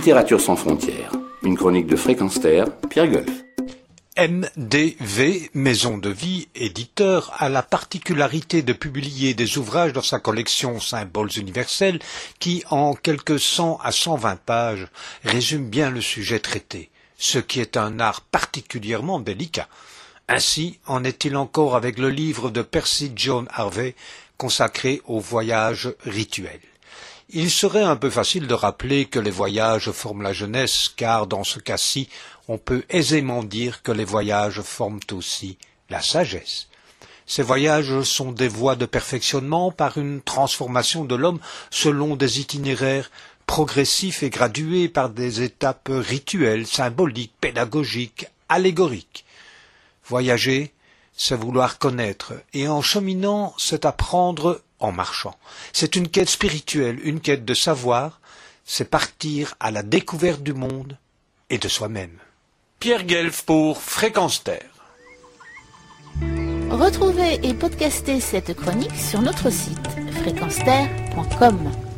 Littérature sans frontières, une chronique de Fréquence Terre, Pierre Golf. MDV, Maison de Vie, éditeur, a la particularité de publier des ouvrages dans sa collection Symboles universels qui, en quelques 100 à 120 pages, résument bien le sujet traité, ce qui est un art particulièrement délicat. Ainsi en est-il encore avec le livre de Percy John Harvey consacré aux voyages rituels. Il serait un peu facile de rappeler que les voyages forment la jeunesse, car dans ce cas-ci, on peut aisément dire que les voyages forment aussi la sagesse. Ces voyages sont des voies de perfectionnement par une transformation de l'homme selon des itinéraires progressifs et gradués par des étapes rituelles, symboliques, pédagogiques, allégoriques. Voyager, c'est vouloir connaître, et en cheminant, c'est apprendre en marchant. C'est une quête spirituelle, une quête de savoir, c'est partir à la découverte du monde et de soi-même. Pierre Guelf pour Fréquence Terre. Retrouvez et podcastez cette chronique sur notre site fréquenceterre.com.